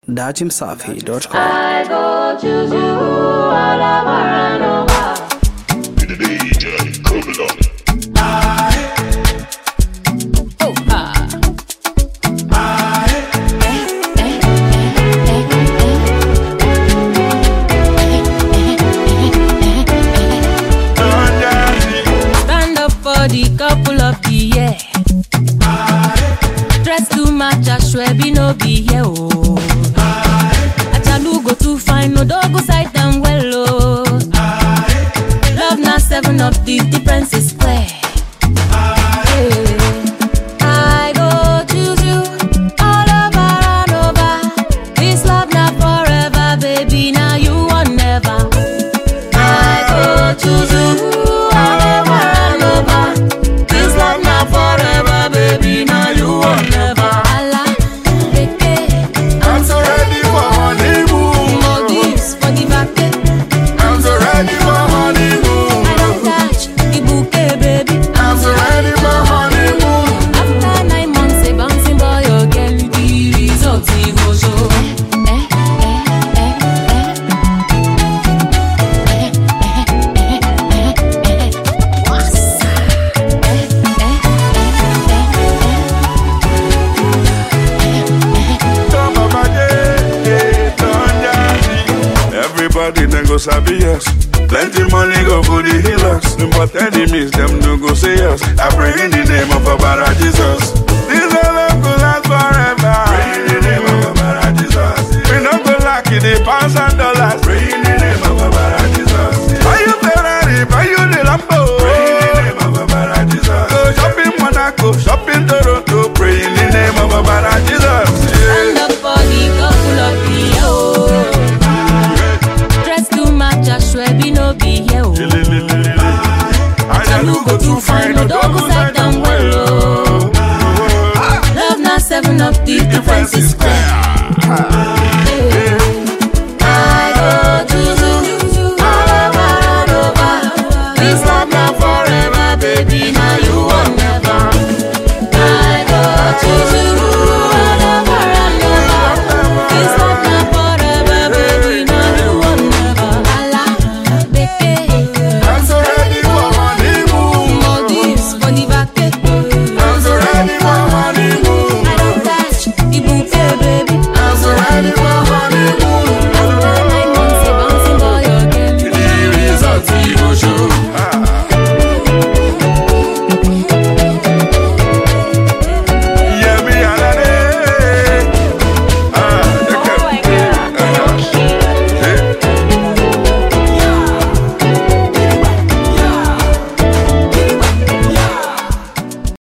dachimsafi.com. I go choose you all over and over. The DJ coming up. Oh, Stand up for the couple of the year. Dress too much, I swear be no be here. Oh, Achalu go too fine, no dog go side them well. Oh, love now 7 up, the difference is clear. Yeah. I go choose you all over and over. This love now forever, baby. Now you want never. I go choose you all over and over. This love now forever, baby. Now you want never. Allah, I'm so ready for honeymoon. Maldives for the vacay. I'm so ready for honeymoon. I don't touch the bouquet, baby. I'm so ready for honeymoon. After 9 months, a bouncing boy again. The results he go show. Everybody then go sabi us. Plenty money go for the healers. But enemies them no go say us. I pray in the name of our Jesus. This love go last forever. Pray in the name of our Jesus. We no go lucky the pass